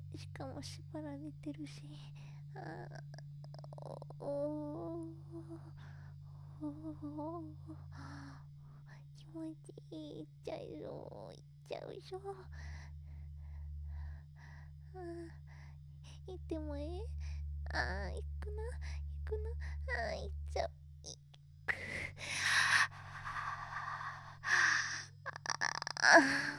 しかも縛られてるし。おおお、気持ちいい。いっちゃうぞ、いっちゃうぞ。行ってもええ？行くな、行くな。行っちゃう。いく。